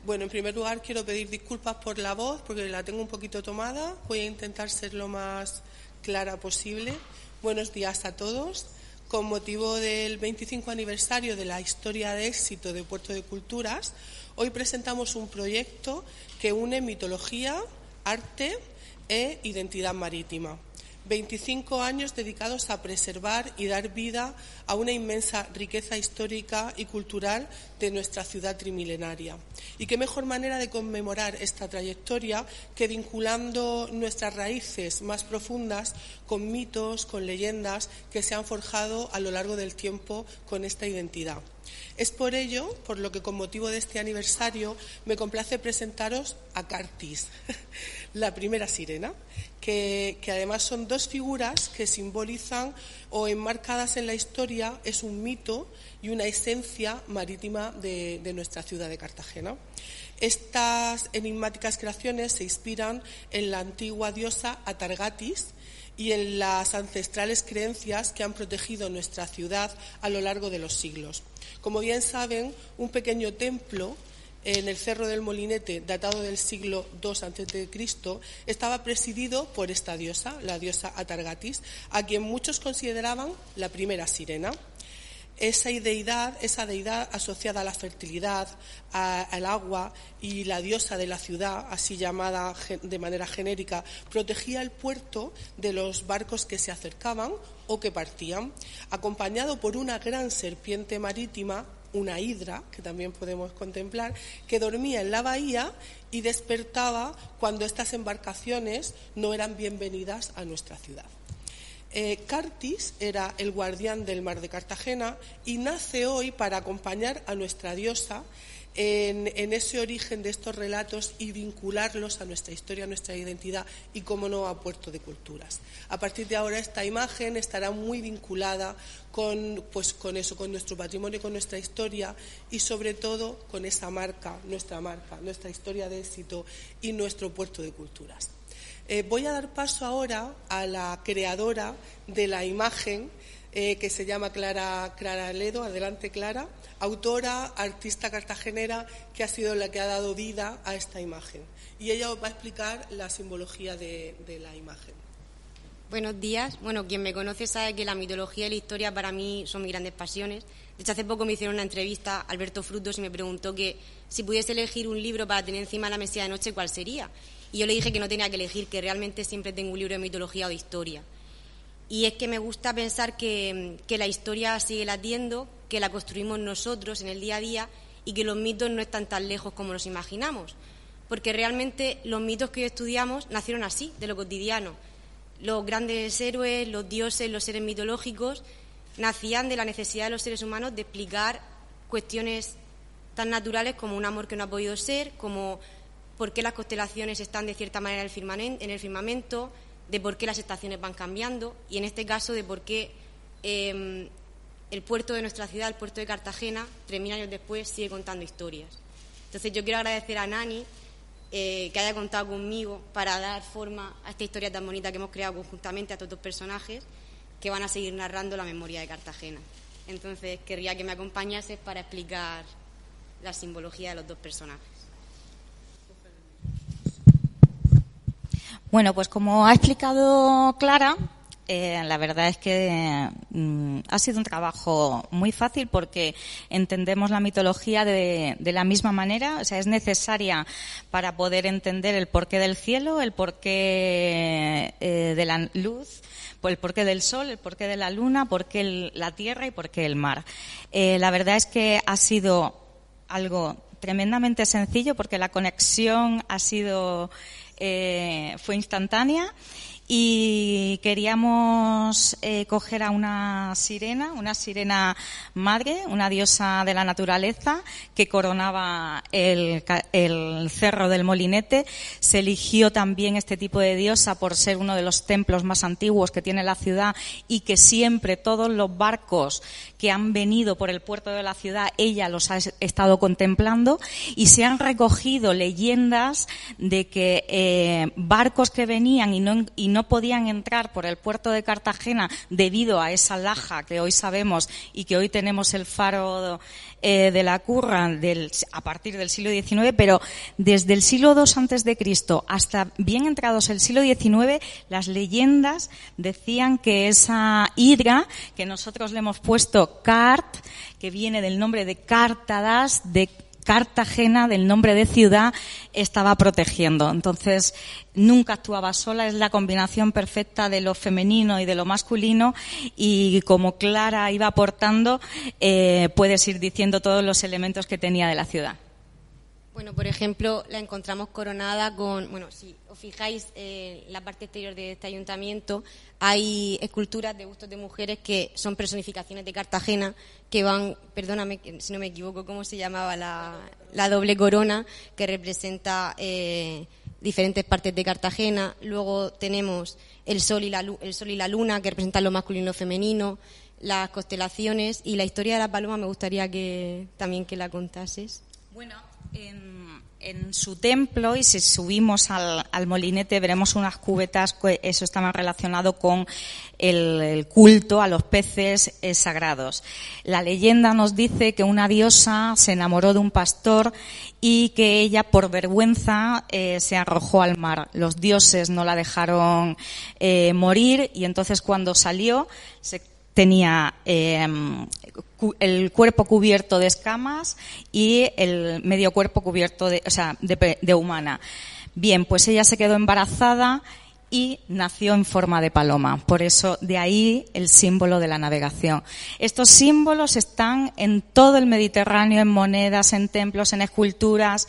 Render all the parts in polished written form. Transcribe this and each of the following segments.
Bueno, en primer lugar quiero pedir disculpas por la voz porque la tengo un poquito tomada. Voy a intentar ser lo más clara posible. Buenos días a todos. Con motivo del 25 aniversario de la historia de éxito de Puerto de Culturas, hoy presentamos un proyecto que une mitología, arte e identidad marítima. 25 años dedicados a preservar y dar vida a una inmensa riqueza histórica y cultural de nuestra ciudad trimilenaria. Y qué mejor manera de conmemorar esta trayectoria que vinculando nuestras raíces más profundas con mitos, con leyendas que se han forjado a lo largo del tiempo con esta identidad. Es por ello, por lo que con motivo de este aniversario me complace presentaros a Cartis, la primera sirena, que además son dos figuras que simbolizan o enmarcadas en la historia, es un mito y una esencia marítima de nuestra ciudad de Cartagena. Estas enigmáticas creaciones se inspiran en la antigua diosa Atargatis y en las ancestrales creencias que han protegido nuestra ciudad a lo largo de los siglos. Como bien saben, un pequeño templo en el Cerro del Molinete, datado del siglo II a.C., estaba presidido por esta diosa, la diosa Atargatis, a quien muchos consideraban la primera sirena. Esa deidad asociada a la fertilidad, al agua y la diosa de la ciudad, así llamada de manera genérica, protegía el puerto de los barcos que se acercaban o que partían, acompañado por una gran serpiente marítima, una hidra, que también podemos contemplar, que dormía en la bahía y despertaba cuando estas embarcaciones no eran bienvenidas a nuestra ciudad. Cartis era el guardián del mar de Cartagena y nace hoy para acompañar a nuestra diosa en ese origen de estos relatos y vincularlos a nuestra historia, a nuestra identidad y, como no, a Puerto de Culturas. A partir de ahora esta imagen estará muy vinculada con nuestro patrimonio, con nuestra historia y sobre todo con esa marca, nuestra historia de éxito y nuestro Puerto de Culturas. Voy a dar paso ahora a la creadora de la imagen, que se llama Clara Ledo. Adelante, Clara, autora, artista cartagenera, que ha sido la que ha dado vida a esta imagen. Y ella os va a explicar la simbología de la imagen. Buenos días. Bueno, quien me conoce sabe que la mitología y la historia para mí son mis grandes pasiones. De hecho, hace poco me hicieron una entrevista, Alberto Frutos, y me preguntó que si pudiese elegir un libro para tener encima de la mesilla de noche, ¿cuál sería? Y yo le dije que no tenía que elegir, que realmente siempre tengo un libro de mitología o de historia. Y es que me gusta pensar que la historia sigue latiendo, que la construimos nosotros en el día a día y que los mitos no están tan lejos como nos imaginamos. Porque realmente los mitos que hoy estudiamos nacieron así, de lo cotidiano. Los grandes héroes, los dioses, los seres mitológicos nacían de la necesidad de los seres humanos de explicar cuestiones tan naturales como un amor que no ha podido ser, como por qué las constelaciones están de cierta manera en el firmamento, de por qué las estaciones van cambiando y en este caso de por qué el puerto de nuestra ciudad, el puerto de Cartagena, 3.000 años después, sigue contando historias. Entonces yo quiero agradecer a Nani que haya contado conmigo para dar forma a esta historia tan bonita que hemos creado conjuntamente a estos dos personajes que van a seguir narrando la memoria de Cartagena. Entonces querría que me acompañases para explicar la simbología de los dos personajes. Bueno, pues como ha explicado Clara, la verdad es que ha sido un trabajo muy fácil porque entendemos la mitología de la misma manera, o sea, es necesaria para poder entender el porqué del cielo, el porqué de la luz, el porqué del sol, el porqué de la luna, porqué la tierra y porqué el mar. La verdad es que ha sido algo tremendamente sencillo porque la conexión fue instantánea y queríamos coger a una sirena madre, una diosa de la naturaleza que coronaba el Cerro del Molinete. Se eligió también este tipo de diosa por ser uno de los templos más antiguos que tiene la ciudad y que siempre todos los barcos que han venido por el puerto de la ciudad, ella los ha estado contemplando y se han recogido leyendas de que barcos que venían y no no podían entrar por el puerto de Cartagena debido a esa laja que hoy sabemos y que hoy tenemos el faro de la Curra a partir del siglo XIX, pero desde el siglo II antes de Cristo hasta bien entrados el siglo XIX, las leyendas decían que esa hidra, que nosotros le hemos puesto Cart, que viene del nombre de Cártadas, de Cartagena, del nombre de ciudad, estaba protegiendo. Entonces, nunca actuaba sola, es la combinación perfecta de lo femenino y de lo masculino, y como Clara iba aportando, puedes ir diciendo todos los elementos que tenía de la ciudad. Bueno, por ejemplo, la encontramos coronada con, bueno, si os fijáis en la parte exterior de este ayuntamiento, hay esculturas de bustos de mujeres que son personificaciones de Cartagena, que van, perdóname si no me equivoco, ¿cómo se llamaba? La doble corona, que representa diferentes partes de Cartagena. Luego tenemos el sol y la luna, que representan lo masculino y lo femenino, las constelaciones, y la historia de la paloma me gustaría que también que la contases. Bueno, en su templo, y si subimos al molinete veremos unas cubetas, eso está más relacionado con el culto a los peces sagrados. La leyenda nos dice que una diosa se enamoró de un pastor y que ella, por vergüenza, se arrojó al mar. Los dioses no la dejaron morir, y entonces cuando salió tenía el cuerpo cubierto de escamas y el medio cuerpo cubierto de humana. Bien, pues ella se quedó embarazada y nació en forma de paloma. Por eso, de ahí el símbolo de la navegación. Estos símbolos están en todo el Mediterráneo, en monedas, en templos, en esculturas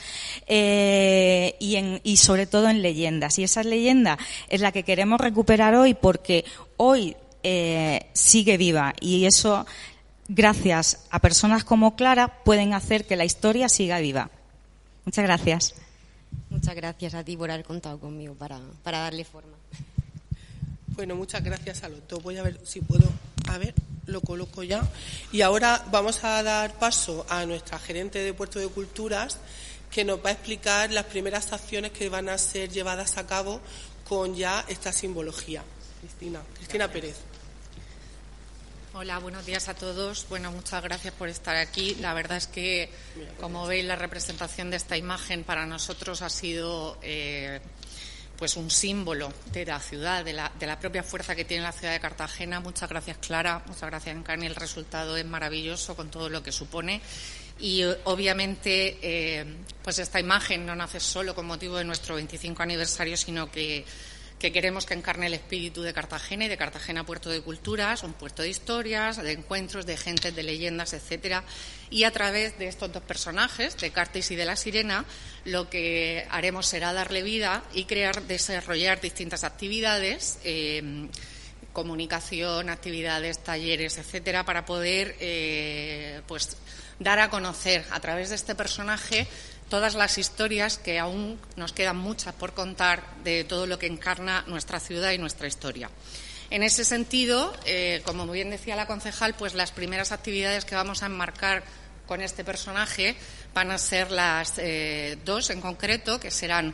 y sobre todo en leyendas. Y esa leyenda es la que queremos recuperar hoy, porque hoy sigue viva, y eso, gracias a personas como Clara, pueden hacer que la historia siga viva. Muchas gracias. Muchas gracias a ti por haber contado conmigo para darle forma. Bueno, muchas gracias a los dos. Voy a ver si puedo, lo coloco ya. Y ahora vamos a dar paso a nuestra gerente de Puerto de Culturas, que nos va a explicar las primeras acciones que van a ser llevadas a cabo con ya esta simbología. Cristina Pérez. Hola, buenos días a todos. Bueno, muchas gracias por estar aquí. La verdad es que, como veis, la representación de esta imagen para nosotros ha sido pues un símbolo de la ciudad, de la propia fuerza que tiene la ciudad de Cartagena. Muchas gracias, Clara. Muchas gracias, Encarni. El resultado es maravilloso con todo lo que supone. Y obviamente, pues esta imagen no nace solo con motivo de nuestro 25 aniversario, sino que queremos que encarne el espíritu de Cartagena y de Cartagena Puerto de Culturas, un puerto de historias, de encuentros, de gentes, de leyendas, etcétera. Y a través de estos dos personajes, de Cartis y de la Sirena, lo que haremos será darle vida y desarrollar distintas actividades, comunicación, actividades, talleres, etcétera, para poder pues dar a conocer a través de este personaje todas las historias, que aún nos quedan muchas por contar, de todo lo que encarna nuestra ciudad y nuestra historia. En ese sentido, como bien decía la concejal, pues las primeras actividades que vamos a enmarcar con este personaje van a ser las dos en concreto, que serán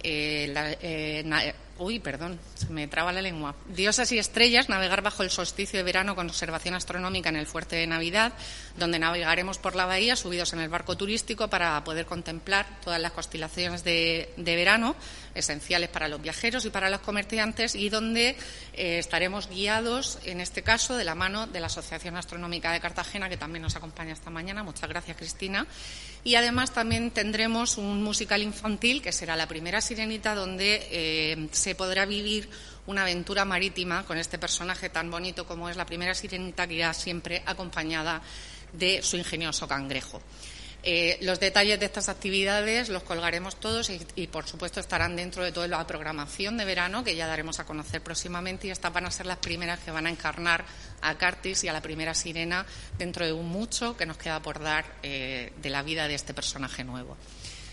se me traba la lengua. Diosas y estrellas, navegar bajo el solsticio de verano con observación astronómica en el fuerte de Navidad, donde navegaremos por la bahía subidos en el barco turístico para poder contemplar todas las constelaciones de verano, esenciales para los viajeros y para los comerciantes, y donde estaremos guiados, en este caso, de la mano de la Asociación Astronómica de Cartagena, que también nos acompaña esta mañana. Muchas gracias, Cristina. Y además también tendremos un musical infantil, que será La Primera Sirenita, donde se podrá vivir una aventura marítima con este personaje tan bonito como es la Primera Sirenita, que irá siempre acompañada de su ingenioso cangrejo. Los detalles de estas actividades los colgaremos todos y, por supuesto, estarán dentro de toda la programación de verano, que ya daremos a conocer próximamente, y estas van a ser las primeras que van a encarnar a Cartis y a la Primera Sirena dentro de un mucho que nos queda por dar de la vida de este personaje nuevo.